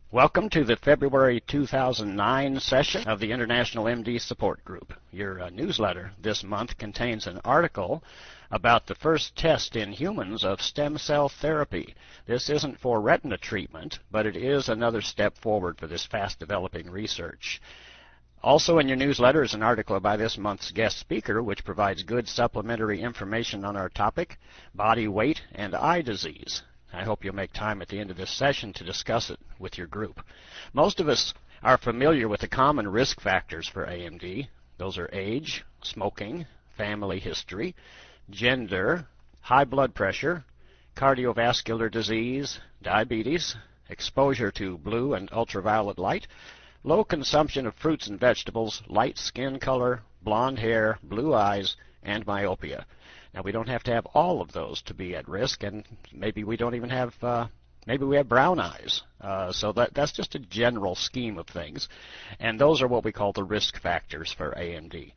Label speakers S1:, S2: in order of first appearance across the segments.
S1: Welcome to the February 2009 session of the International MD Support Group. Your newsletter this month contains an article about the first test in humans of stem cell therapy. This isn't for retina treatment, but it is another step forward for this fast-developing research. Also in your newsletter is an article by this month's guest speaker, which provides good supplementary information on our topic, body weight and eye disease. I hope you'll make time at the end of this session to discuss it with your group. Most of us are familiar with the common risk factors for AMD. Those are age, smoking, family history, gender, high blood pressure, cardiovascular disease, diabetes, exposure to blue and ultraviolet light, low consumption of fruits and vegetables, light skin color, blonde hair, blue eyes, and myopia. Now, we don't have to have all of those to be at risk, and maybe we don't even have, maybe we have brown eyes. So that's just a general scheme of things. And those are what we call the risk factors for AMD.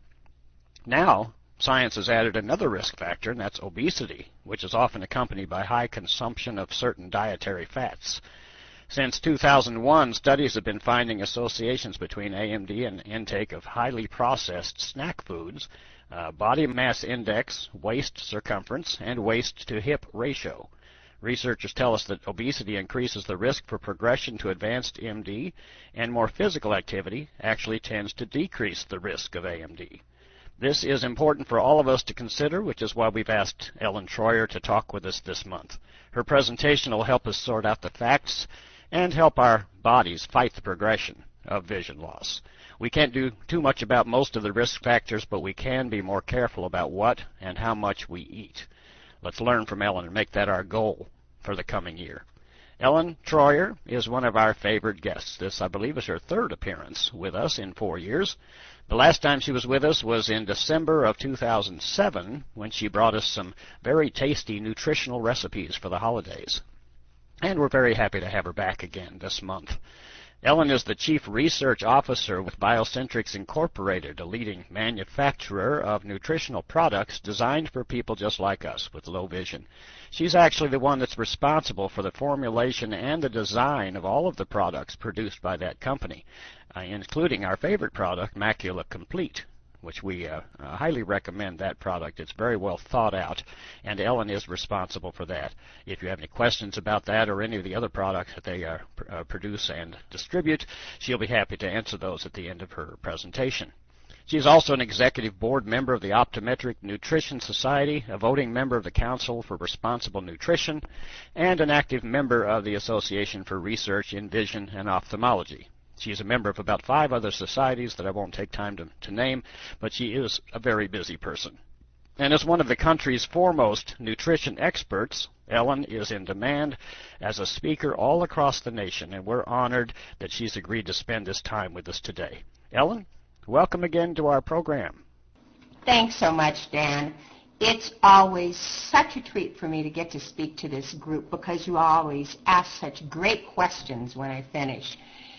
S1: Now, science has added another risk factor, and that's obesity, which is often accompanied by high consumption of certain dietary fats. Since 2001, studies have been finding associations between AMD and intake of highly processed snack foods, body mass index, waist circumference, and waist to hip ratio. Researchers tell us that obesity increases the risk for progression to advanced MD, and more physical activity actually tends to decrease the risk of AMD. This is important for all of us to consider, which is why we've asked Ellen Troyer to talk with us this month. Her presentation will help us sort out the facts and help our bodies fight the progression of vision loss. We can't do too much about most of the risk factors, but we can be more careful about what and how much we eat. Let's learn from Ellen and make that our goal for the coming year. Ellen Troyer is one of our favorite guests. This, I believe, is her third appearance with us in 4 years. The last time she was with us was in December of 2007, when she brought us some very tasty nutritional recipes for the holidays. And we're very happy to have her back again this month. Ellen is the Chief Research Officer with Biocentrics Incorporated, a leading manufacturer of nutritional products designed for people just like us with low vision. She's actually the one that's responsible for the formulation and the design of all of the products produced by that company, including our favorite product, Macula Complete, which we highly recommend that product. It's very well thought out, and Ellen is responsible for that. If you have any questions about that or any of the other products that they produce and distribute, she'll be happy to answer those at the end of her presentation. She is also an executive board member of the Optometric Nutrition Society, a voting member of the Council for Responsible Nutrition, and an active member of the Association for Research in Vision and Ophthalmology. She is a member of about 5 other societies that I won't take time to name, but she is a very busy person. And as one of the country's foremost nutrition experts, Ellen is in demand as a speaker all across the nation, and we're honored that she's agreed to spend this time with us today. Ellen, welcome again to our program.
S2: Thanks so much, Dan. It's always such a treat for me to get to speak to this group because you always ask such great questions when I finish.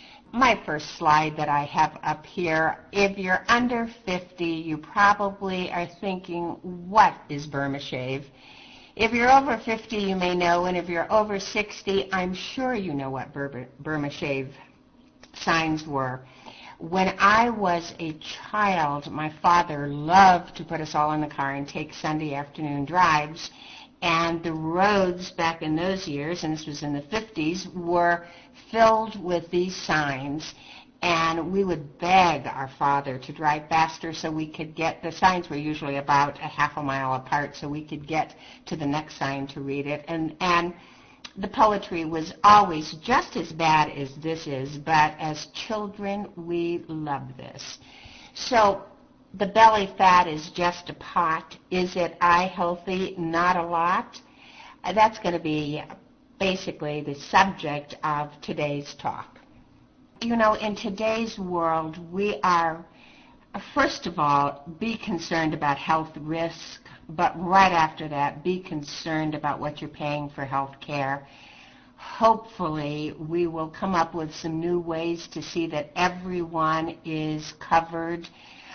S2: My first slide that I have up here, if you're under 50, you probably are thinking, what is Burma Shave? If you're over 50, you may know, and if you're over 60, I'm sure you know what Burma Shave signs were. When I was a child, my father loved to put us all in the car and take Sunday afternoon drives, and the roads back in those years, and this was in the 50s, were filled with these signs, and we would beg our father to drive faster so we could get, the signs were usually about a half a mile apart, so we could get to the next sign to read it, and the poetry was always just as bad as this is, but as children, we loved this. So the belly fat is just a pot. Is it eye healthy? Not a lot. That's going to be basically the subject of today's talk. You know, in today's world, we are, first of all, be concerned about health risk, but right after that, be concerned about what you're paying for health care. Hopefully, we will come up with some new ways to see that everyone is covered.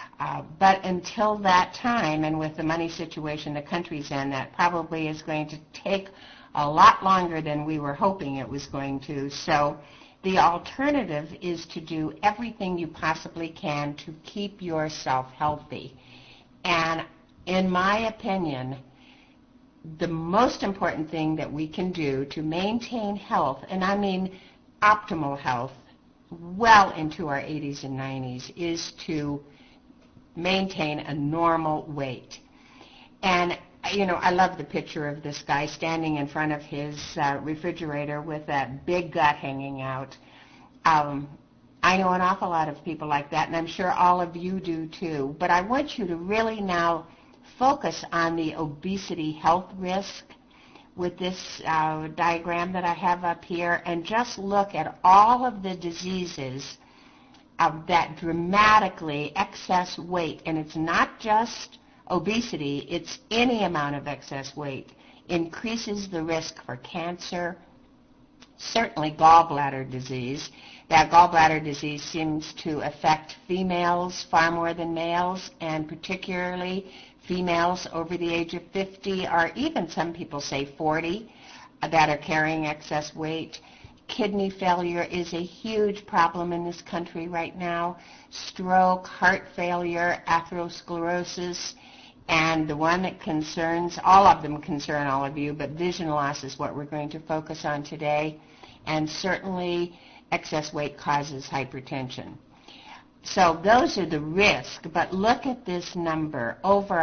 S2: But until that time, and with the money situation the country's in, that probably is going to take a lot longer than we were hoping it was going to. So The alternative is to do everything you possibly can to keep yourself healthy. And in my opinion, the most important thing that we can do to maintain health, and I mean optimal health, well into our 80s and 90s, is to maintain a normal weight. And I love the picture of this guy standing in front of his refrigerator with that big gut hanging out. I know an awful lot of people like that, and I'm sure all of you do too. But I want you to really now focus on the obesity health risk with this diagram that I have up here, and just look at all of the diseases that dramatically excess weight, and it's not just obesity, it's any amount of excess weight, increases the risk for cancer, certainly gallbladder disease. That gallbladder disease seems to affect females far more than males, and particularly females over the age of 50, or even some people say 40, that are carrying excess weight. Kidney failure is a huge problem in this country right now. Stroke, heart failure, atherosclerosis, and the one that concerns, all of them concern all of you, but vision loss is what we're going to focus on today. And certainly excess weight causes hypertension. So those are the risks, but look at this number. Over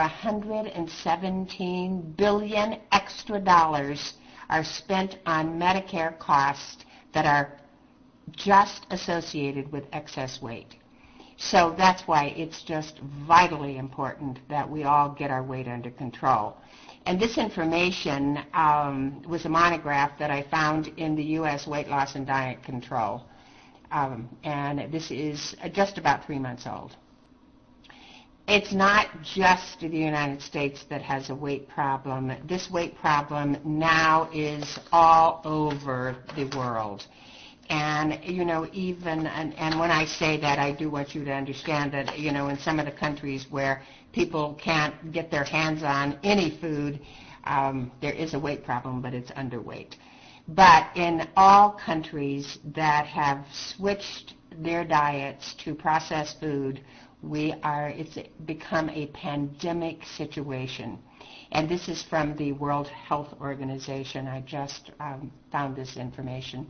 S2: 117 billion extra dollars are spent on Medicare costs that are just associated with excess weight. So that's why it's just vitally important that we all get our weight under control. And this information was a monograph that I found in the U.S. Weight Loss and Diet Control. And this is just about 3 months old. It's not just the United States that has a weight problem. This weight problem now is all over the world. And, even, and when I say that, I do want you to understand that, in some of the countries where people can't get their hands on any food, there is a weight problem, but it's underweight. But in all countries that have switched their diets to processed food, it's become a pandemic situation. And this is from the World Health Organization. I just found this information.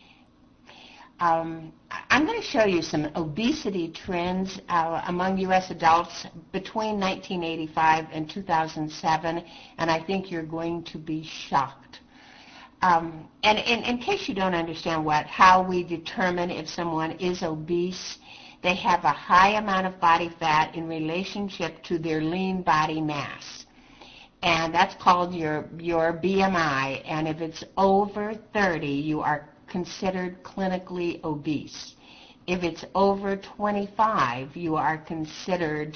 S2: I'm going to show you some obesity trends among U.S. adults between 1985 and 2007, and I think you're going to be shocked. And in case you don't understand how we determine if someone is obese, they have a high amount of body fat in relationship to their lean body mass. And that's called your BMI, and if it's over 30, you are considered clinically obese. If it's over 25, you are considered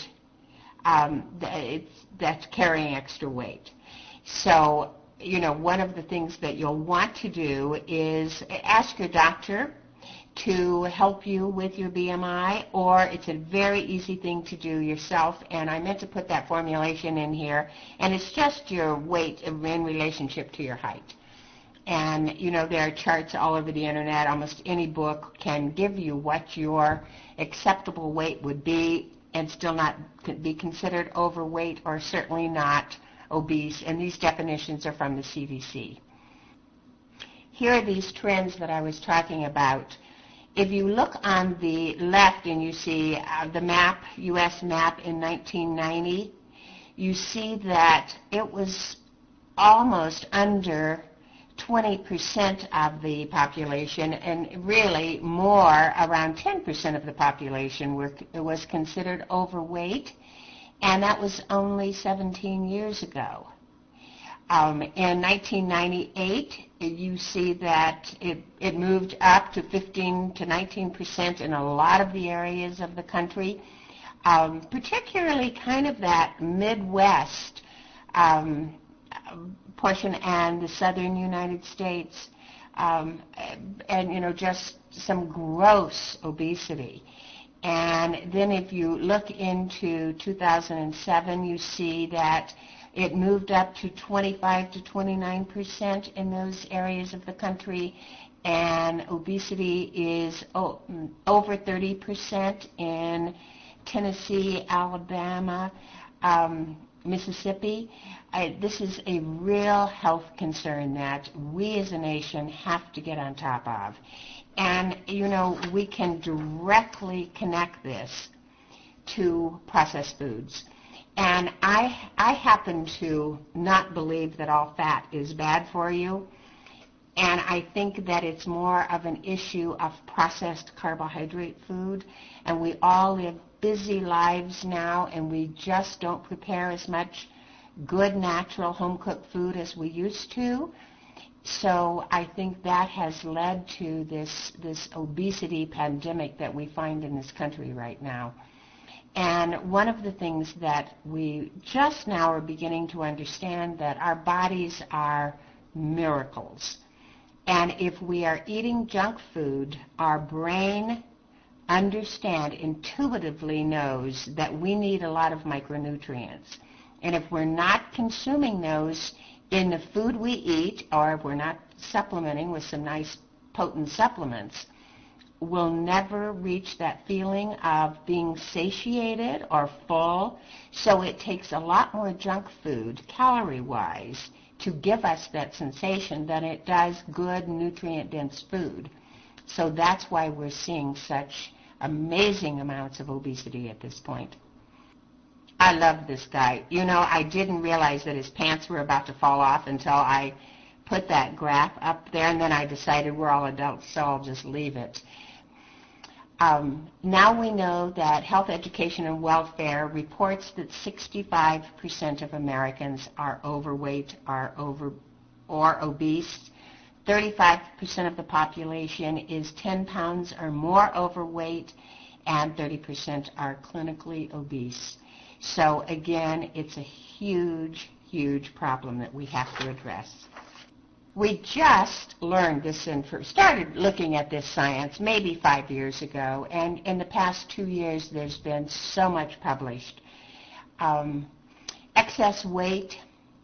S2: that's carrying extra weight. So, one of the things that you'll want to do is ask your doctor to help you with your BMI, or it's a very easy thing to do yourself, and I meant to put that formulation in here, and it's just your weight in relationship to your height. And, there are charts all over the internet. Almost any book can give you what your acceptable weight would be and still not be considered overweight or certainly not obese, and these definitions are from the CDC. Here are these trends that I was talking about. If you look on the left and you see the map, U.S. map in 1990, you see that it was almost under 20% of the population, and really more, around 10% of the population was considered overweight, and that was only 17 years ago. In 1998, you see that it moved up to 15 to 19% in a lot of the areas of the country, particularly kind of that Midwest portion and the southern United States, and just some gross obesity. And then if you look into 2007, you see that It moved up to 25 to 29% in those areas of the country, and obesity is over 30% in Tennessee, Alabama, Mississippi. This is a real health concern that we as a nation have to get on top of. And, you know, we can directly connect this to processed foods. And I happen to not believe that all fat is bad for you. And I think that it's more of an issue of processed carbohydrate food. And we all live busy lives now, and we just don't prepare as much good, natural, home-cooked food as we used to. So I think that has led to this obesity pandemic that we find in this country right now. And one of the things that we just now are beginning to understand, that our bodies are miracles. And if we are eating junk food, our brain intuitively knows that we need a lot of micronutrients. And if we're not consuming those in the food we eat, or if we're not supplementing with some nice potent supplements, we'll never reach that feeling of being satiated or full. So it takes a lot more junk food, calorie-wise, to give us that sensation than it does good, nutrient-dense food. So that's why we're seeing such amazing amounts of obesity at this point. I love this guy. You know, I didn't realize that his pants were about to fall off until I put that graph up there, and then I decided we're all adults, so I'll just leave it. Now we know that Health, Education, and Welfare reports that 65% of Americans are overweight, or obese. 35% of the population is 10 pounds or more overweight, and 30% are clinically obese. So again, it's a huge, huge problem that we have to address. We just learned this started looking at this science maybe 5 years ago, and in the past 2 years there's been so much published. Excess weight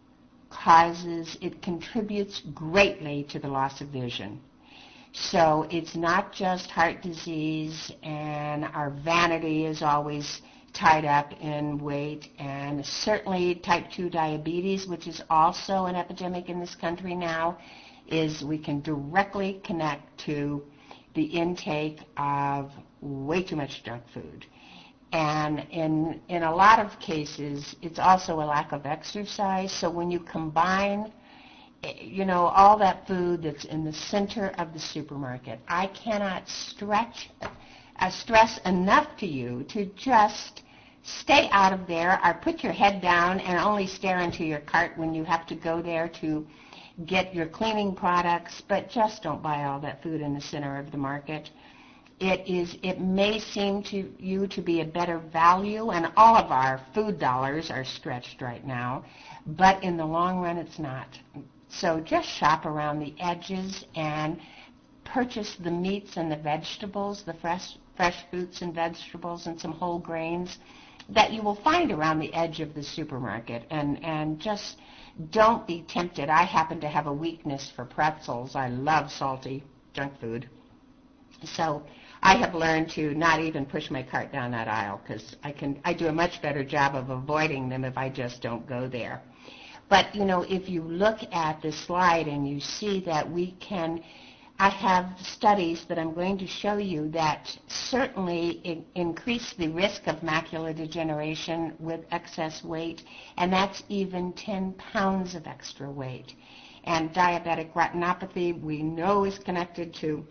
S2: contributes greatly to the loss of vision. So it's not just heart disease, and our vanity is always tied up in weight, and certainly type 2 diabetes, which is also an epidemic in this country now, we can directly connect to the intake of way too much junk food. And in a lot of cases, it's also a lack of exercise. So when you combine, you know, all that food that's in the center of the supermarket, I cannot stress enough to you to just stay out of there, or put your head down and only stare into your cart when you have to go there to get your cleaning products, but just don't buy all that food in the center of the market. It may seem to you to be a better value, and all of our food dollars are stretched right now, but in the long run it's not. So just shop around the edges and purchase the meats and the vegetables, the fresh fruits and vegetables and some whole grains that you will find around the edge of the supermarket, and just don't be tempted. I happen to have a weakness for pretzels. I love salty junk food. So I have learned to not even push my cart down that aisle, because I do a much better job of avoiding them if I just don't go there. But, you know, if you look at this slide and you see that I have studies that I'm going to show you that certainly increase the risk of macular degeneration with excess weight, and that's even 10 pounds of extra weight. And diabetic retinopathy, we know, is connected to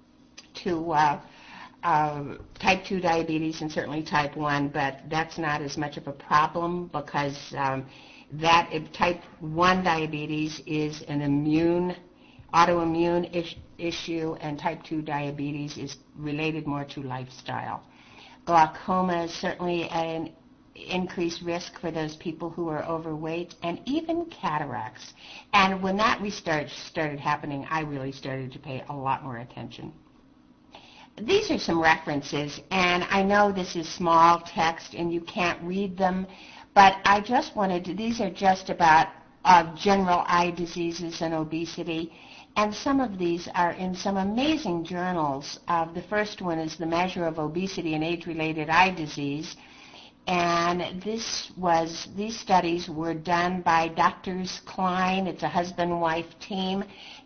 S2: type 2 diabetes and certainly type 1, but that's not as much of a problem, because type 1 diabetes is an autoimmune issue, and type 2 diabetes is related more to lifestyle. Glaucoma is certainly an increased risk for those people who are overweight, and even cataracts. And when that research started happening, I really started to pay a lot more attention. These are some references, and I know this is small text and you can't read them, But I just wanted to, these are just about general eye diseases and obesity. And some of these are in some amazing journals. The first one is the Measure of Obesity and Age-Related Eye Disease. And these studies were done by Drs. Klein. It's a husband-wife team.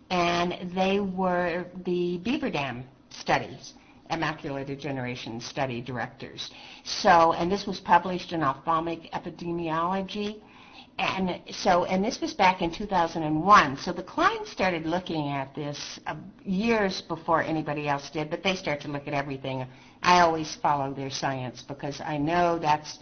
S2: And they were the Beaver Dam studies, macular degeneration study directors. So, and this was published in Ophthalmic Epidemiology. And this was back in 2001. So the Klein started looking at this years before anybody else did, but they start to look at everything. I always follow their science because I know that's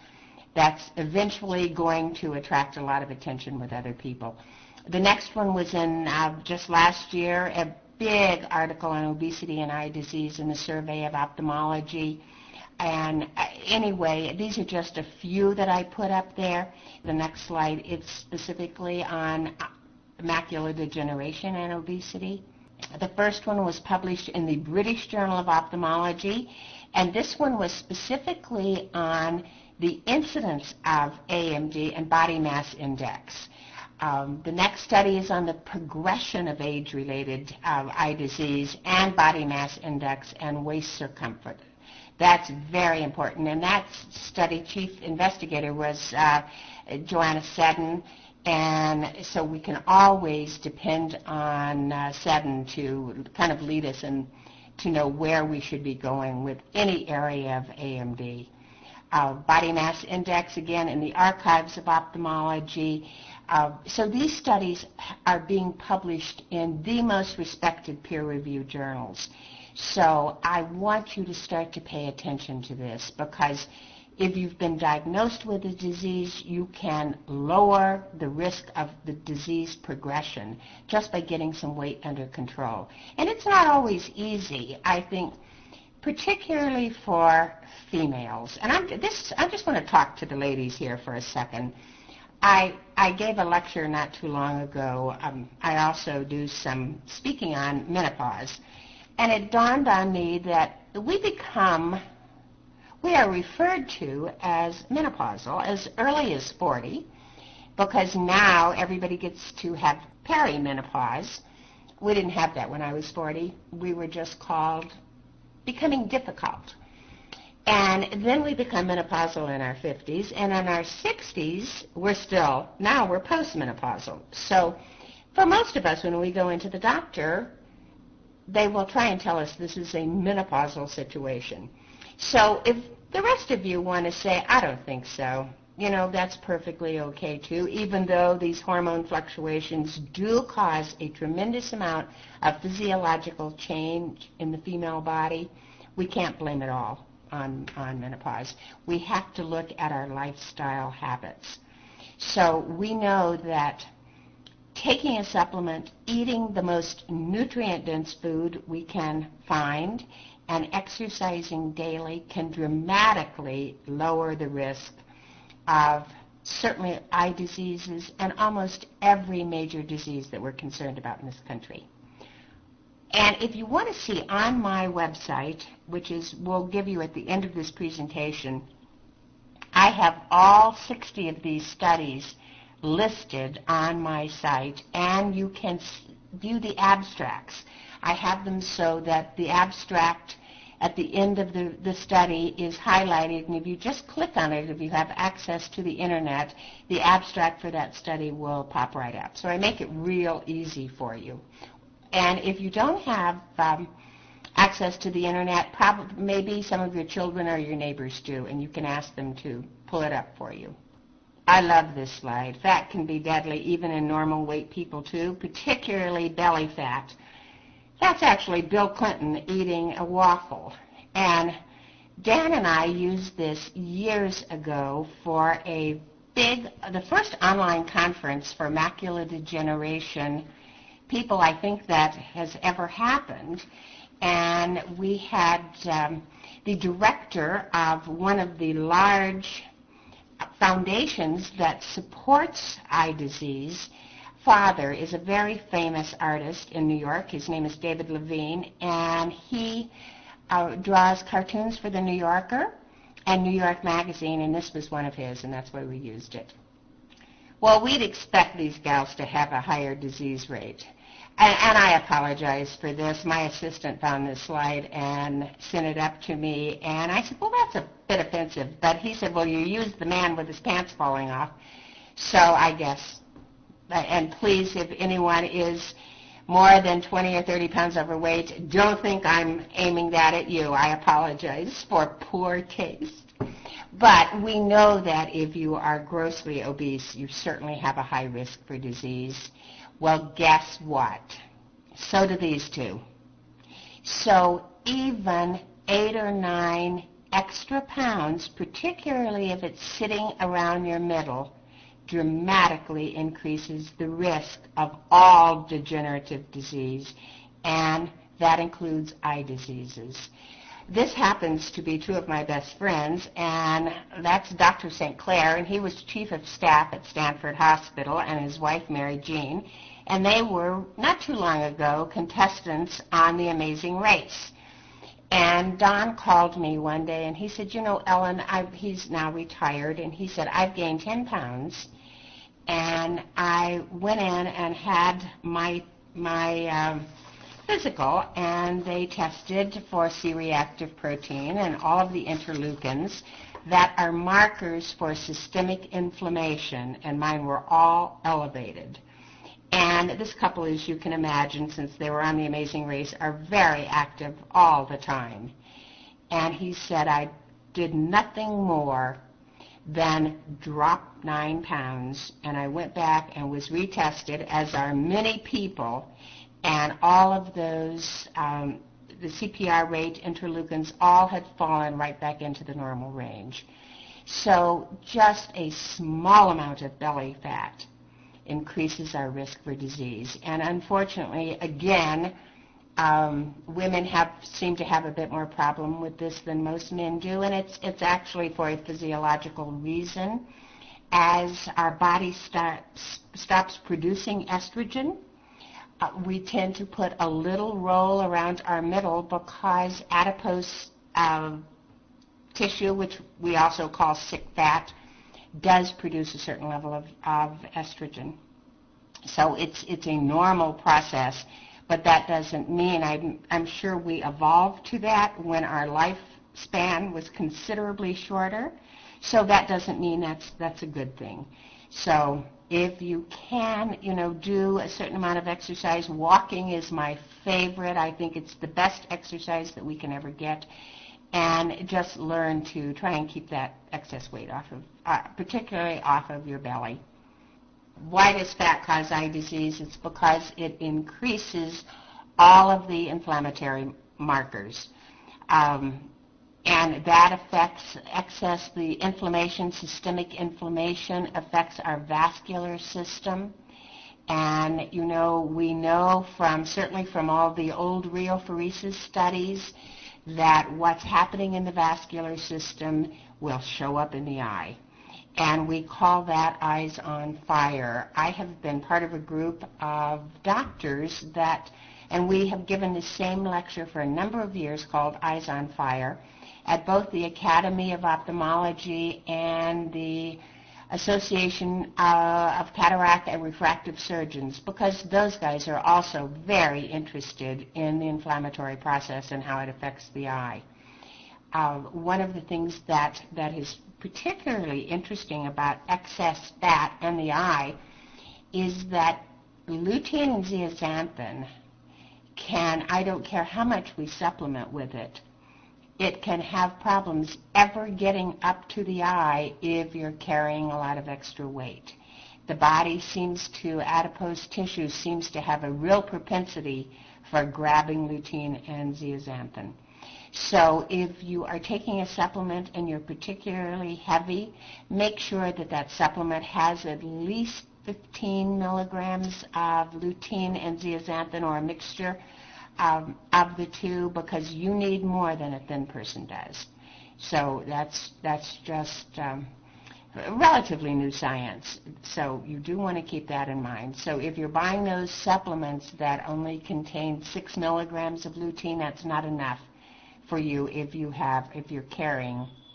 S2: eventually going to attract a lot of attention with other people. The next one was in just last year, a big article on obesity and eye disease in the Survey of Ophthalmology. And anyway, these are just a few that I put up there. The next slide, it's specifically on macular degeneration and obesity. The first one was published in the British Journal of Ophthalmology, and this one was specifically on the incidence of AMD and body mass index. The next study is on the progression of age-related eye disease and body mass index and waist circumference. That's very important. And that study chief investigator was Joanna Seddon. And so we can always depend on Seddon to kind of lead us and to know where we should be going with any area of AMD. Body mass index, again, in the Archives of Ophthalmology. So these studies are being published in the most respected peer-reviewed journals. So I want you to start to pay attention to this, because if you've been diagnosed with a disease, you can lower the risk of the disease progression just by getting some weight under control. And it's not always easy, I think, particularly for females. And I just want to talk to the ladies here for a second. I gave a lecture not too long ago. I also do some speaking on menopause. And it dawned on me that we are referred to as menopausal as early as 40, because now everybody gets to have perimenopause. We didn't have that when I was 40. We were just called becoming difficult. And then we become menopausal in our 50s, and in our 60s, we're postmenopausal. So for most of us, when we go into the doctor, they will try and tell us this is a menopausal situation. So if the rest of you want to say, I don't think so, that's perfectly okay too, even though these hormone fluctuations do cause a tremendous amount of physiological change in the female body. We can't blame it all on menopause. We have to look at our lifestyle habits. So we know that taking a supplement, eating the most nutrient-dense food we can find, and exercising daily can dramatically lower the risk of certainly eye diseases and almost every major disease that we're concerned about in this country. And if you want to see on my website, which we'll give you at the end of this presentation, I have all 60 of these studies listed on my site, and you can view the abstracts. I have them so that the abstract at the end of the study is highlighted, and if you just click on it, if you have access to the internet, the abstract for that study will pop right up. So I make it real easy for you. And if you don't have access to the internet, probably maybe some of your children or your neighbors do, and you can ask them to pull it up for you. I love this slide. Fat can be deadly even in normal weight people too, particularly belly fat. That's actually Bill Clinton eating a waffle. And Dan and I used this years ago for the first online conference for macular degeneration people I think that has ever happened. And we had the director of one of the large foundations that supports eye disease. Father is a very famous artist in New York. His name is David Levine, and he draws cartoons for The New Yorker. and New York Magazine, and this was one of his, and that's why we used it. Well, we'd expect these gals to have a higher disease rate. And I apologize for this. My assistant found this slide and sent it up to me, and I said, well, that's a bit offensive. But he said, well, you used the man with his pants falling off. So I guess, and please, if anyone is more than 20 or 30 pounds overweight, don't think I'm aiming that at you. I apologize for poor taste. But we know that if you are grossly obese, you certainly have a high risk for disease. Well, guess what? So do these two. So even 8 or 9 extra pounds, particularly if it's sitting around your middle, dramatically increases the risk of all degenerative disease, and that includes eye diseases. This happens to be two of my best friends, and that's Dr. St. Clair, and he was chief of staff at Stanford Hospital, and his wife, Mary Jean, and they were, not too long ago, contestants on The Amazing Race. And Don called me one day, and he said, you know, Ellen, he's now retired, and he said, I've gained 10 pounds, and I went in and had my physical, and they tested for C-reactive protein and all of the interleukins that are markers for systemic inflammation, and mine were all elevated. And this couple, as you can imagine, since they were on The Amazing Race, are very active all the time. And he said, I did nothing more than drop 9 pounds, and I went back and was retested, as are many people, and all of those, the CPR rate, interleukins, all had fallen right back into the normal range. So just a small amount of belly fat increases our risk for disease. And unfortunately, again, women seem to have a bit more problem with this than most men do, and it's actually for a physiological reason. As our body stops producing estrogen, we tend to put a little roll around our middle because adipose tissue, which we also call sick fat, does produce a certain level of estrogen. So it's a normal process, but that doesn't mean, I'm sure we evolved to that when our lifespan was considerably shorter, so that doesn't mean that's a good thing. So if you can, do a certain amount of exercise, walking is my favorite. I think it's the best exercise that we can ever get. And just learn to try and keep that excess weight off of, particularly off of your belly. Why does fat cause eye disease? It's because it increases all of the inflammatory markers. And that affects the inflammation, systemic inflammation affects our vascular system. And, we know certainly from all the old rheophoresis studies, that what's happening in the vascular system will show up in the eye. And we call that Eyes on Fire. I have been part of a group of doctors and we have given the same lecture for a number of years called Eyes on Fire at both the Academy of Ophthalmology and the Association of Cataract and Refractive Surgeons, because those guys are also very interested in the inflammatory process and how it affects the eye. One of the things that is particularly interesting about excess fat in the eye is that lutein and zeaxanthin I don't care how much we supplement with it, it can have problems ever getting up to the eye if you're carrying a lot of extra weight. The body adipose tissue seems to have a real propensity for grabbing lutein and zeaxanthin. So if you are taking a supplement and you're particularly heavy, make sure that supplement has at least 15 milligrams of lutein and zeaxanthin, or a mixture of the two, because you need more than a thin person does. So that's just relatively new science. So you do want to keep that in mind. So if you're buying those supplements that only contain 6 milligrams of lutein, that's not enough for you if you're carrying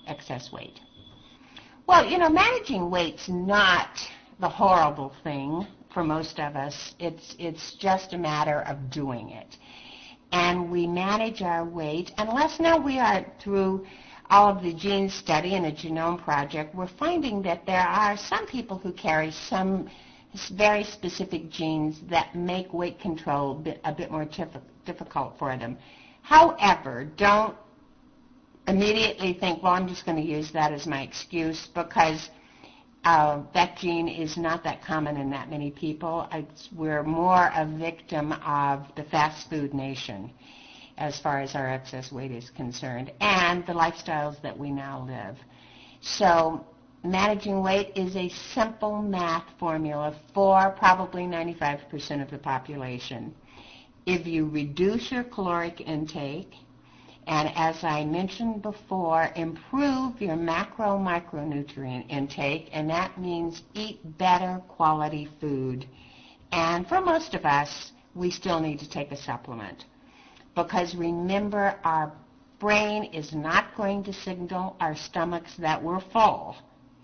S2: excess weight? Well, managing weight's not the horrible thing for most of us. It's just a matter of doing it. And we manage our weight, unless now we are through all of the gene study and the genome project, we're finding that there are some people who carry some very specific genes that make weight control a bit more difficult for them. However, don't immediately think, well, I'm just going to use that as my excuse, because that gene is not that common in that many people. We're more a victim of the fast food nation as far as our excess weight is concerned, and the lifestyles that we now live. So managing weight is a simple math formula for probably 95% of the population. If you reduce your caloric intake, and as I mentioned before, improve your macro-micronutrient intake, and that means eat better quality food. And for most of us, we still need to take a supplement. Because remember, our brain is not going to signal our stomachs that we're full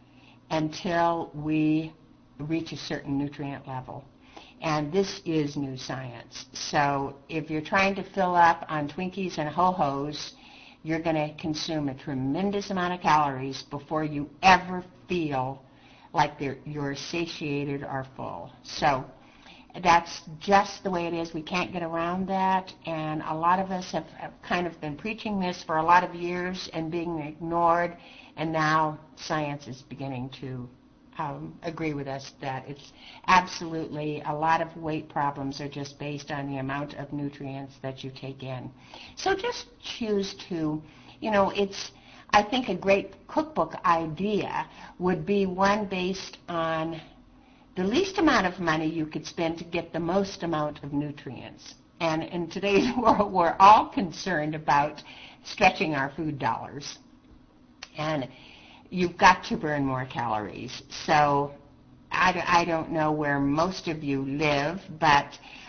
S2: until we reach a certain nutrient level. And this is new science. So if you're trying to fill up on Twinkies and Ho-Hos, you're going to consume a tremendous amount of calories before you ever feel like you're satiated or full. So that's just the way it is. We can't get around that. And a lot of us have kind of been preaching this for a lot of years and being ignored. And now science is beginning to agree with us that it's absolutely, a lot of weight problems are just based on the amount of nutrients that you take in. So just choose to, I think a great cookbook idea would be one based on the least amount of money you could spend to get the most amount of nutrients. And in today's world, we're all concerned about stretching our food dollars. And you've got to burn more calories. So I don't know where most of you live, but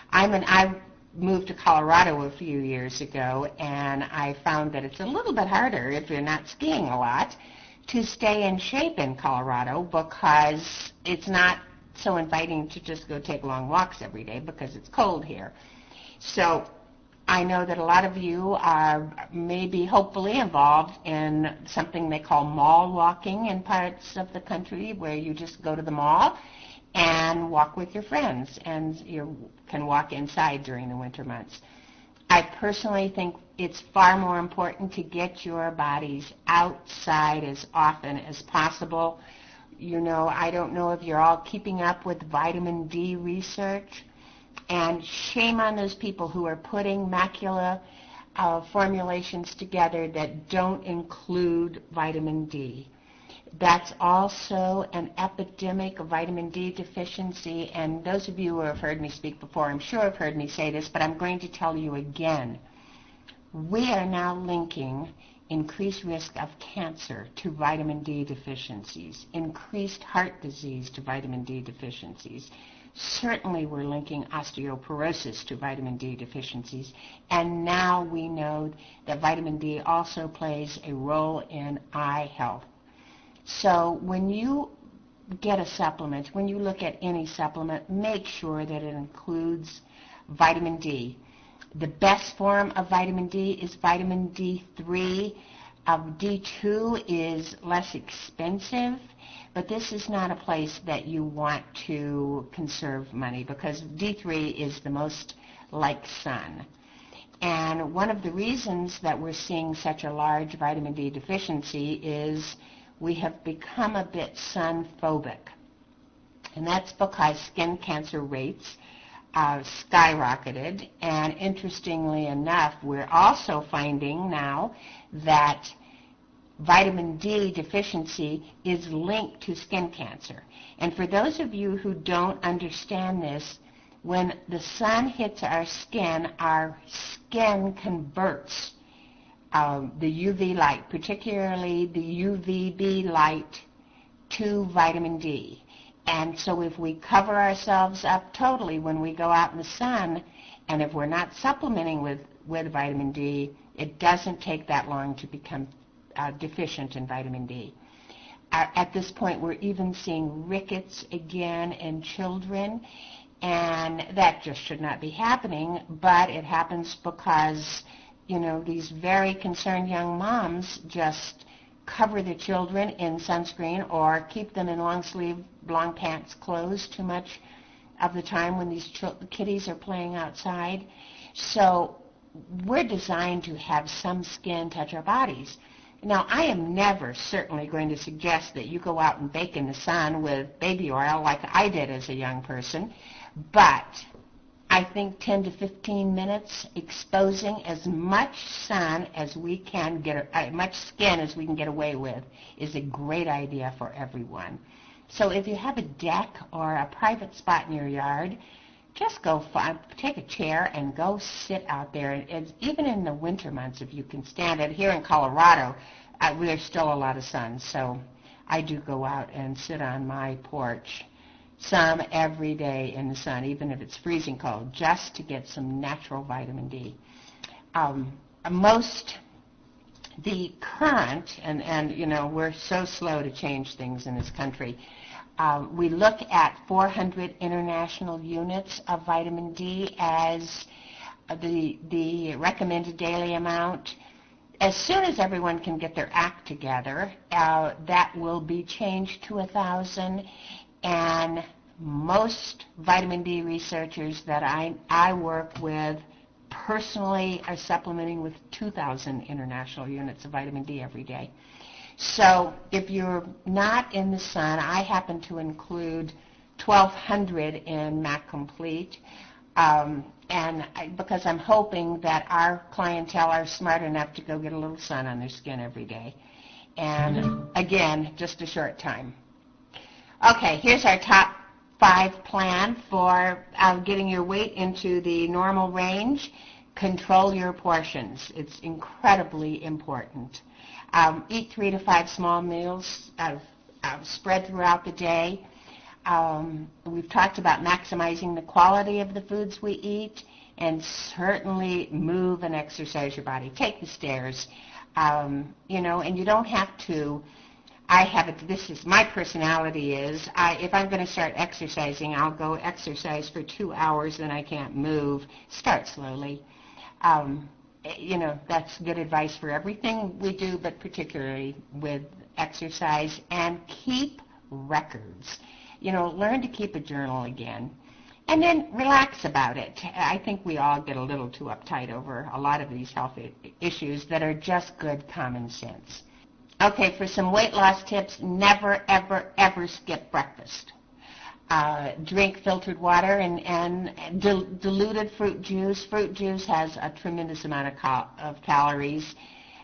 S2: I moved to Colorado a few years ago, and I found that it's a little bit harder if you're not skiing a lot to stay in shape in Colorado, because it's not so inviting to just go take long walks every day because it's cold here. So I know that a lot of you are maybe hopefully involved in something they call mall walking in parts of the country, where you just go to the mall and walk with your friends, and you can walk inside during the winter months. I personally think it's far more important to get your bodies outside as often as possible. I don't know if you're all keeping up with vitamin D research. And shame on those people who are putting macula formulations together that don't include vitamin D. That's also an epidemic of vitamin D deficiency. And those of you who have heard me speak before, I'm sure have heard me say this, but I'm going to tell you again. We are now linking increased risk of cancer to vitamin D deficiencies, increased heart disease to vitamin D deficiencies. Certainly we're linking osteoporosis to vitamin D deficiencies, and now we know that vitamin D also plays a role in eye health. So when you get a supplement, when you look at any supplement, make sure that it includes vitamin D. The best form of vitamin D is vitamin D3. D2 is less expensive, but this is not a place that you want to conserve money, because D3 is the most like sun. And one of the reasons that we're seeing such a large vitamin D deficiency is we have become a bit sun phobic. And that's because skin cancer rates skyrocketed. And interestingly enough, we're also finding now that vitamin D deficiency is linked to skin cancer. And for those of you who don't understand this, when the sun hits our skin converts the UV light, particularly the UVB light, to vitamin D. And so if we cover ourselves up totally when we go out in the sun, and if we're not supplementing with vitamin D, it doesn't take that long to become deficient in vitamin D. At this point, we're even seeing rickets again in children, and that just should not be happening, but it happens because, these very concerned young moms just cover their children in sunscreen or keep them in long sleeve, long pants clothes too much of the time when these kiddies are playing outside. So we're designed to have some skin touch our bodies. Now, I am never certainly going to suggest that you go out and bake in the sun with baby oil like I did as a young person, but I think 10 to 15 minutes exposing as much sun as we can get, much skin as we can get away with is a great idea for everyone. So if you have a deck or a private spot in your yard, just go take a chair and go sit out there. Even in the winter months, if you can stand it. Here in Colorado, there's still a lot of sun, so I do go out and sit on my porch some every day in the sun, even if it's freezing cold, just to get some natural vitamin D. The current, and we're so slow to change things in this country, we look at 400 international units of vitamin D as the recommended daily amount. As soon as everyone can get their act together, that will be changed to 1,000, and most vitamin D researchers that I work with personally are supplementing with 2,000 international units of vitamin D every day. So if you're not in the sun, I happen to include 1,200 in MAC Complete, because I'm hoping that our clientele are smart enough to go get a little sun on their skin every day. And again, just a short time. Okay, here's our top 5 plan for getting your weight into the normal range. Control your portions. It's incredibly important. Eat 3 to 5 small meals spread throughout the day. We've talked about maximizing the quality of the foods we eat, and certainly move and exercise your body. Take the stairs, and you don't have to. This is my personality is, if I'm going to start exercising, I'll go exercise for 2 hours, then I can't move. Start slowly. That's good advice for everything we do, but particularly with exercise. And keep records. Learn to keep a journal again. And then relax about it. I think we all get a little too uptight over a lot of these health issues that are just good common sense. Okay, for some weight loss tips, never, ever, ever skip breakfast. Drink filtered water and diluted fruit juice. Fruit juice has a tremendous amount of calories.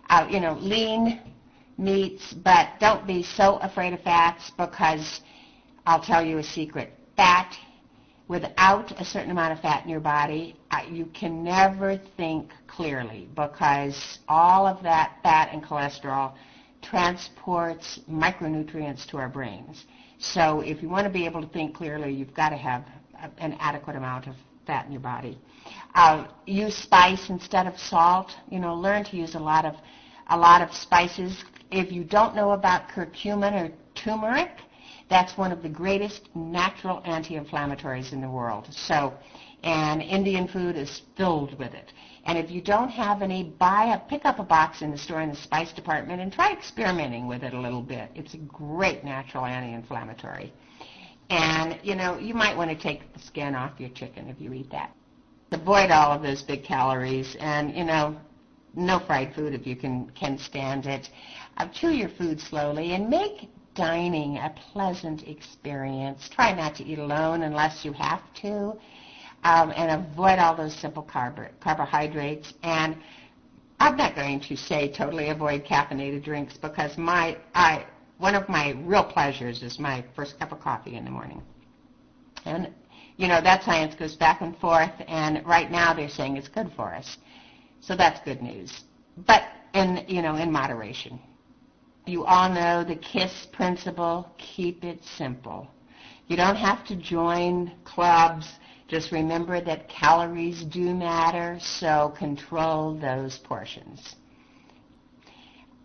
S2: Lean meats, but don't be so afraid of fats, because I'll tell you a secret. Fat, without a certain amount of fat in your body, you can never think clearly, because all of that fat and cholesterol transports micronutrients to our brains. So if you want to be able to think clearly, you've got to have an adequate amount of fat in your body. Use spice instead of salt. Learn to use a lot of spices. If you don't know about curcumin or turmeric, that's one of the greatest natural anti-inflammatories in the world. And Indian food is filled with it. And if you don't have any, pick up a box in the store in the spice department and try experimenting with it a little bit. It's a great natural anti-inflammatory. And, you might want to take the skin off your chicken if you eat that. Avoid all of those big calories, and, no fried food if you can stand it. Chew your food slowly and make dining a pleasant experience. Try not to eat alone unless you have to. And avoid all those simple carbohydrates. And I'm not going to say totally avoid caffeinated drinks, because one of my real pleasures is my first cup of coffee in the morning. And, that science goes back and forth, and right now they're saying it's good for us. So that's good news. But in moderation. You all know the KISS principle, keep it simple. You don't have to join clubs. Just remember that calories do matter, so control those portions.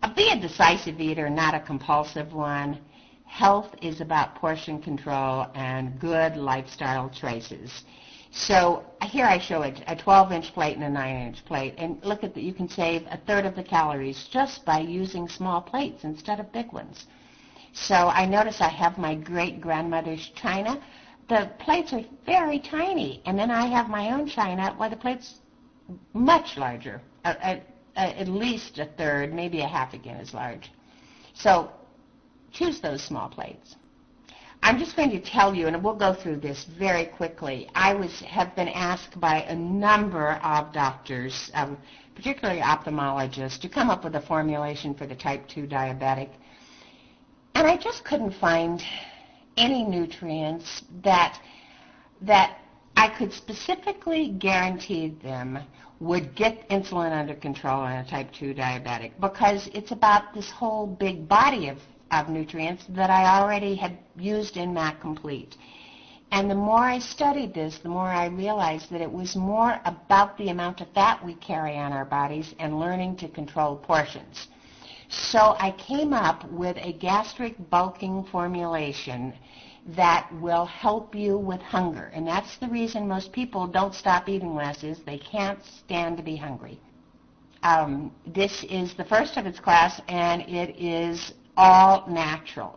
S2: Be a decisive eater, not a compulsive one. Health is about portion control and good lifestyle choices. So here I show a 12-inch plate and a 9-inch plate, and look at that. You can save a third of the calories just by using small plates instead of big ones. So I notice I have my great-grandmother's china. The plates are very tiny, and then I have my own china. Well, the plate's much larger, at least a third, maybe a half again as large. So choose those small plates. I'm just going to tell you, and we'll go through this very quickly. I have been asked by a number of doctors, particularly ophthalmologists, to come up with a formulation for the type 2 diabetic. And I just couldn't find any nutrients that I could specifically guarantee them would get insulin under control in a type 2 diabetic, because it's about this whole big body of nutrients that I already had used in MAC Complete. And the more I studied this, the more I realized that it was more about the amount of fat we carry on our bodies and learning to control portions. So I came up with a gastric bulking formulation that will help you with hunger. And that's the reason most people don't stop eating less, is they can't stand to be hungry. This is the first of its class, and it is all natural.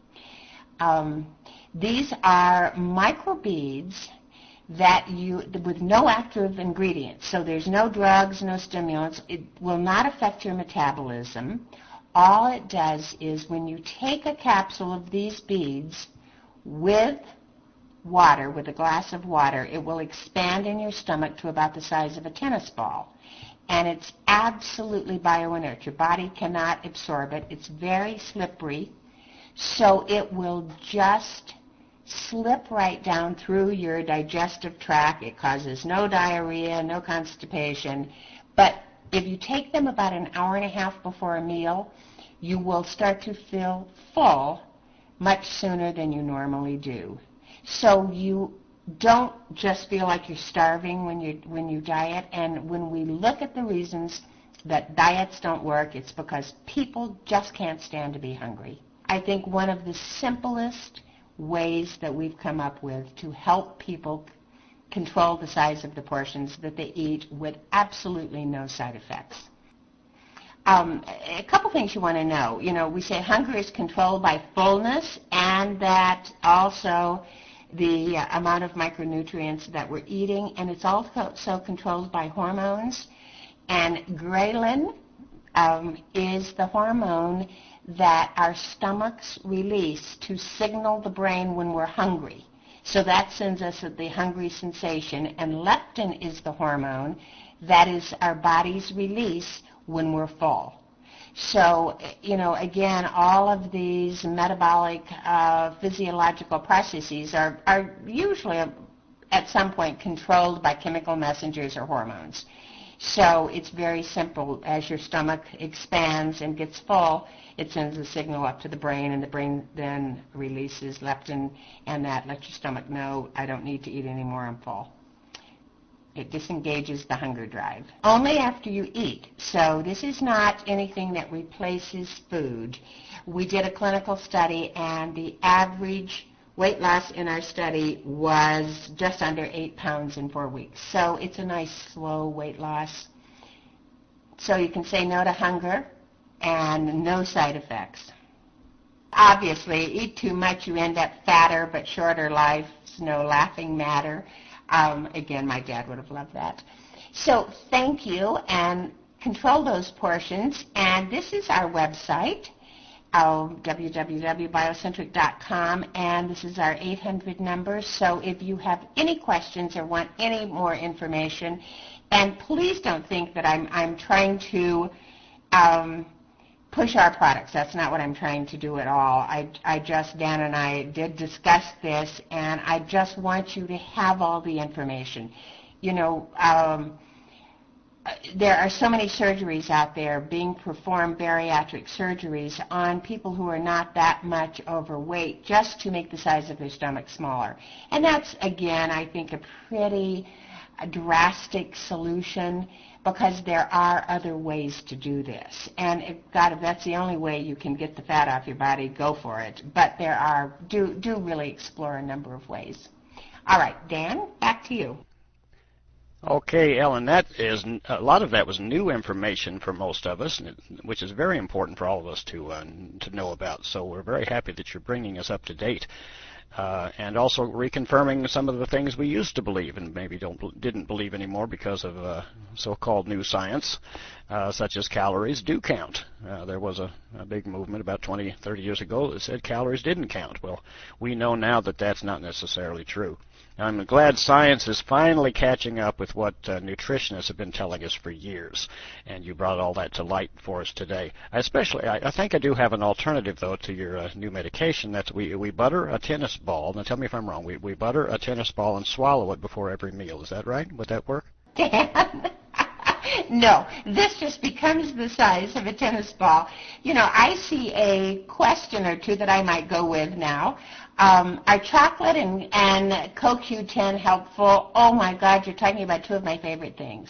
S2: These are microbeads with no active ingredients. So there's no drugs, no stimulants. It will not affect your metabolism. All it does is when you take a capsule of these beads with water, with a glass of water, it will expand in your stomach to about the size of a tennis ball. And it's absolutely bioinert. Your body cannot absorb it. It's very slippery, so it will just slip right down through your digestive tract. It causes no diarrhea, no constipation. But if you take them about an hour and a half before a meal, you will start to feel full much sooner than you normally do. So you don't just feel like you're starving when you diet. And when we look at the reasons that diets don't work, it's because people just can't stand to be hungry. I think one of the simplest ways that we've come up with to help people control the size of the portions that they eat with absolutely no side effects. A couple things you want to know. You know, we say hunger is controlled by fullness, and that also the amount of micronutrients that we're eating, and it's also controlled by hormones. And ghrelin is the hormone that our stomachs release to signal the brain when we're hungry. So that sends us the hungry sensation, and leptin is the hormone that is our body's release when we're full. So, you know, again, all of these metabolic physiological processes are usually at some point controlled by chemical messengers or hormones. So it's very simple. As your stomach expands and gets full, it sends a signal up to the brain, and the brain then releases leptin, and that lets your stomach know, I don't need to eat anymore, I'm full. It disengages the hunger drive. Only after you eat. So this is not anything that replaces food. We did a clinical study, and the average weight loss in our study was just under 8 pounds in 4 weeks. So it's a nice, slow weight loss. So you can say no to hunger and no side effects. Obviously, eat too much, you end up fatter, but shorter life, no laughing matter. Again, my dad would have loved that. So thank you, and control those portions. And this is our website, www.biocentric.com, and this is our 800 number. So if you have any questions or want any more information, and please don't think that I'm trying to push our products. That's not what I'm trying to do at all. Dan and I did discuss this, and I just want you to have all the information. You know, there are so many surgeries out there being performed, bariatric surgeries, on people who are not that much overweight, just to make the size of their stomach smaller. And that's, again, I think a pretty a drastic solution, because there are other ways to do this. And if that's the only way you can get the fat off your body, go for it. But do really explore a number of ways. All right, Dan, back to you.
S1: Okay, Ellen, that is a lot of that was new information for most of us, which is very important for all of us to know about. So we're very happy that you're bringing us up to date, and also reconfirming some of the things we used to believe and maybe didn't believe anymore because of so-called new science, such as calories do count. There was a big movement about 20, 30 years ago that said calories didn't count. Well, we know now that that's not necessarily true. I'm glad science is finally catching up with what nutritionists have been telling us for years, and you brought all that to light for us today. I think I do have an alternative, though, to your new medication. That's we butter a tennis ball. Now tell me if I'm wrong. We butter a tennis ball and swallow it before every meal. Is that right? Would that work?
S2: Dan, no, this just becomes the size of a tennis ball. You know, I see a question or two that I might go with now. Are chocolate and CoQ10 helpful? Oh, my God, you're talking about two of my favorite things.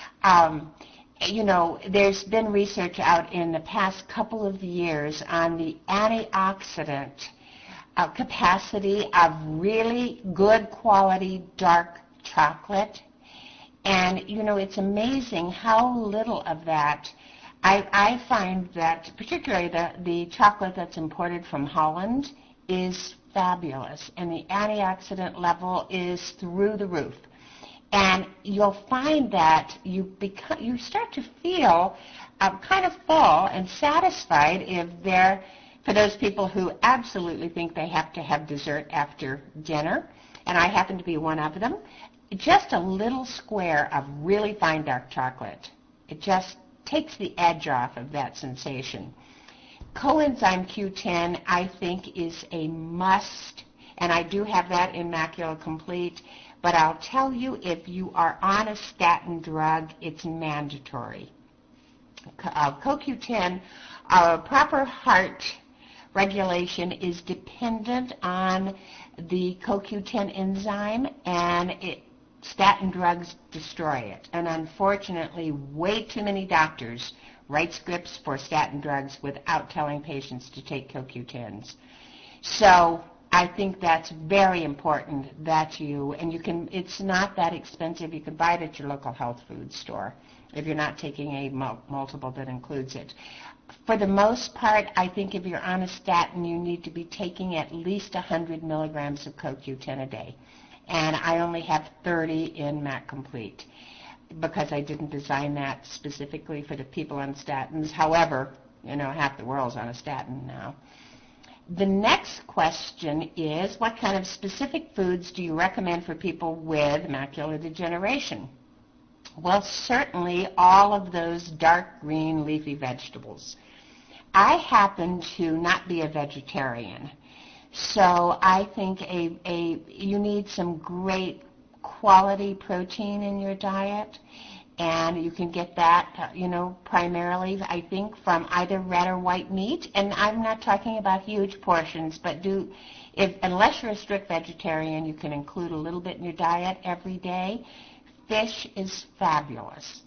S2: You know, there's been research out in the past couple of years on the antioxidant capacity of really good quality dark chocolate. And, you know, it's amazing how little of that. I find that particularly the chocolate that's imported from Holland is fabulous, and the antioxidant level is through the roof. And you'll find that you start to feel kind of full and satisfied for those people who absolutely think they have to have dessert after dinner, and I happen to be one of them. Just a little square of really fine dark chocolate. It just takes the edge off of that sensation. Coenzyme Q10, I think, is a must, and I do have that in Macula Complete, but I'll tell you, if you are on a statin drug, it's mandatory. CoQ10, proper heart regulation is dependent on the CoQ10 enzyme, and statin drugs destroy it. And unfortunately, way too many doctors write scripts for statin drugs without telling patients to take CoQ10s. So I think that's very important that it's not that expensive. You can buy it at your local health food store if you're not taking a multiple that includes it. For the most part, I think if you're on a statin, you need to be taking at least 100 milligrams of CoQ10 a day. And I only have 30 in Mac Complete, because I didn't design that specifically for the people on statins. However, you know, half the world's on a statin now. The next question is, what kind of specific foods do you recommend for people with macular degeneration? Well, certainly all of those dark green leafy vegetables. I happen to not be a vegetarian, so I think you need some great quality protein in your diet, and you can get that, primarily, I think, from either red or white meat. And I'm not talking about huge portions, but unless you're a strict vegetarian, you can include a little bit in your diet every day. Fish is fabulous.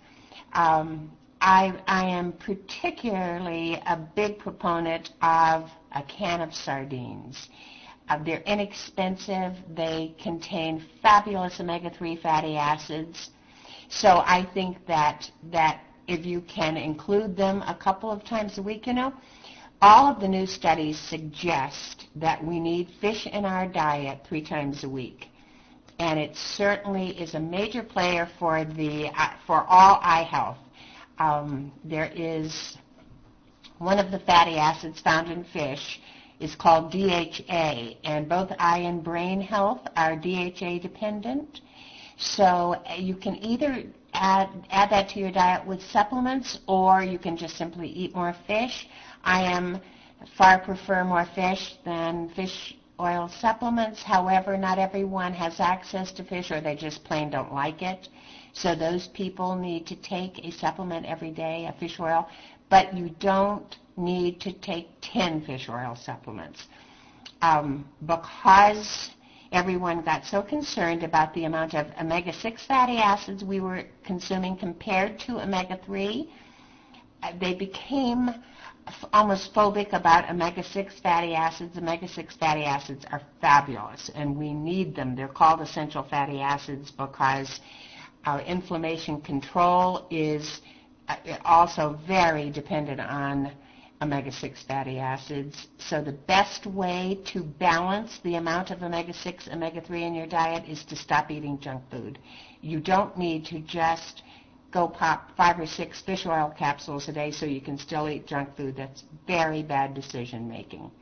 S2: I am particularly a big proponent of a can of sardines. They're inexpensive. They contain fabulous omega-3 fatty acids. So I think that if you can include them a couple of times a week, all of the new studies suggest that we need fish in our diet 3 times a week. And it certainly is a major player for all eye health. There is one of the fatty acids found in fish is called DHA, and both eye and brain health are DHA dependent. So you can either add that to your diet with supplements, or you can just simply eat more fish. I far prefer more fish than fish oil supplements. However, not everyone has access to fish, or they just plain don't like it. So those people need to take a supplement every day, a fish oil, but you don't need to take 10 fish oil supplements. Because everyone got so concerned about the amount of omega-6 fatty acids we were consuming compared to omega-3. They became almost phobic about omega-6 fatty acids. Omega-6 fatty acids are fabulous, and we need them. They're called essential fatty acids because our inflammation control is also very dependent on omega-6 fatty acids. So the best way to balance the amount of omega-6, omega-3 in your diet is to stop eating junk food. You don't need to just go pop 5 or 6 fish oil capsules a day so you can still eat junk food. That's very bad decision making.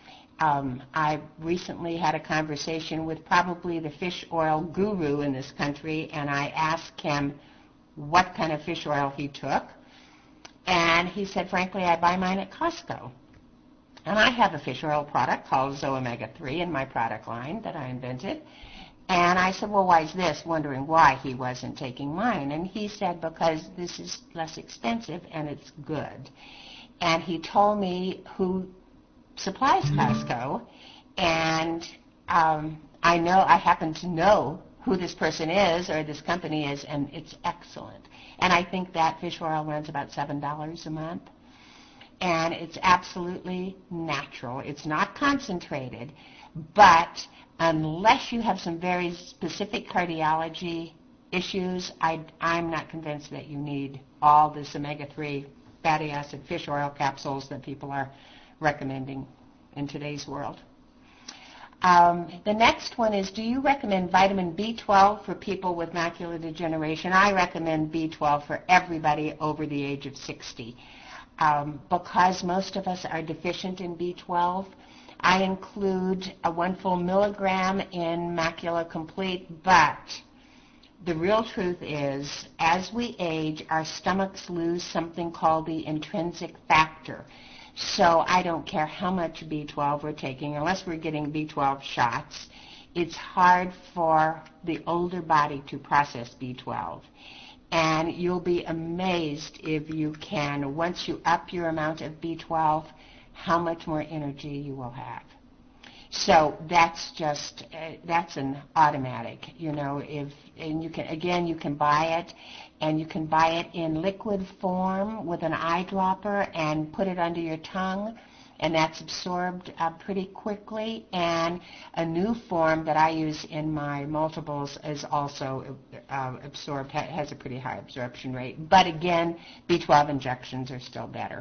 S2: I recently had a conversation with probably the fish oil guru in this country, and I asked him what kind of fish oil he took. And he said, frankly, I buy mine at Costco. And I have a fish oil product called Zoomega-3 in my product line that I invented. And I said, well, why is this? Wondering why he wasn't taking mine. And he said, because this is less expensive and it's good. And he told me who supplies Costco. And I happen to know who this person is or this company is, and it's excellent. And I think that fish oil runs about $7 a month. And it's absolutely natural. It's not concentrated, but unless you have some very specific cardiology issues, I'm not convinced that you need all this omega-3 fatty acid fish oil capsules that people are recommending in today's world. The next one is, do you recommend vitamin B12 for people with macular degeneration? I recommend B12 for everybody over the age of 60. Because most of us are deficient in B12, I include a 1 full milligram in Macula Complete, but the real truth is, as we age, our stomachs lose something called the intrinsic factor. So I don't care how much B12 we're taking, unless we're getting B12 shots, it's hard for the older body to process B12. And you'll be amazed if you can, once you up your amount of B12, how much more energy you will have. So that's just, that's an automatic, and you can buy it, and you can buy it in liquid form with an eyedropper and put it under your tongue, and that's absorbed pretty quickly. And a new form that I use in my multiples is also absorbed, has a pretty high absorption rate. But again, B12 injections are still better.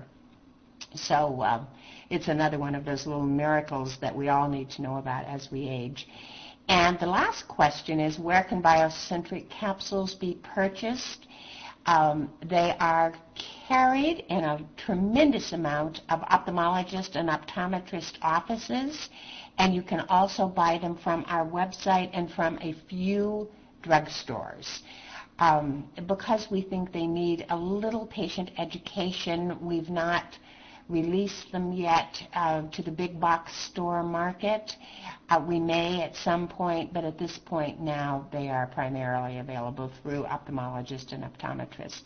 S2: So it's another one of those little miracles that we all need to know about as we age. And the last question is, where can Biocentric capsules be purchased? They are carried in a tremendous amount of ophthalmologist and optometrist offices, and you can also buy them from our website and from a few drugstores. Because we think they need a little patient education, we've not released them yet to the big box store market. We may at some point, but at this point now they are primarily available through ophthalmologist and optometrist.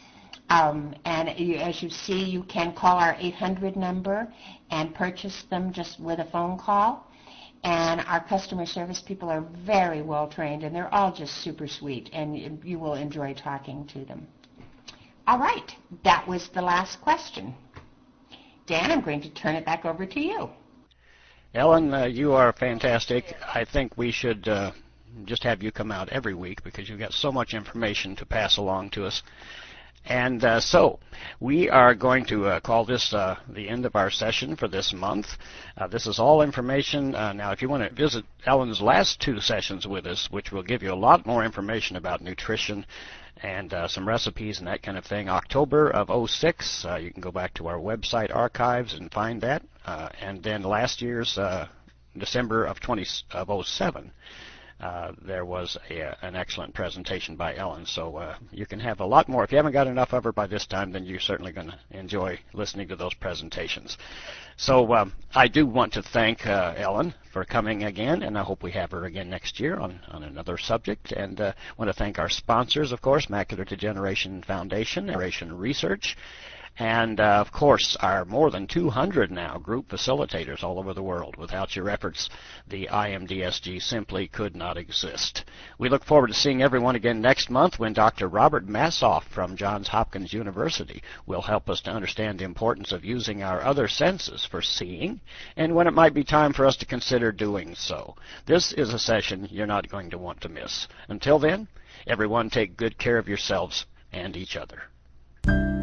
S2: As you see, you can call our 800 number and purchase them just with a phone call. And our customer service people are very well trained, and they're all just super sweet, and you will enjoy talking to them. All right, that was the last question. Dan, I'm going to turn it back over to you.
S1: Ellen, you are fantastic. I think we should just have you come out every week because you've got so much information to pass along to us. And so we are going to call this the end of our session for this month. This is all information. Now, if you want to visit Ellen's last 2 sessions with us, which will give you a lot more information about nutrition and some recipes and that kind of thing, October of 06, you can go back to our website archives and find that. And then last year's December of 07, there was an excellent presentation by Ellen. So you can have a lot more. If you haven't got enough of her by this time, then you're certainly going to enjoy listening to those presentations. So I do want to thank Ellen for coming again, and I hope we have her again next year on another subject. And want to thank our sponsors, of course, Macular Degeneration Foundation, Generation Research, And, of course, our more than 200 now group facilitators all over the world. Without your efforts, the IMDSG simply could not exist. We look forward to seeing everyone again next month when Dr. Robert Massoff from Johns Hopkins University will help us to understand the importance of using our other senses for seeing and when it might be time for us to consider doing so. This is a session you're not going to want to miss. Until then, everyone take good care of yourselves and each other.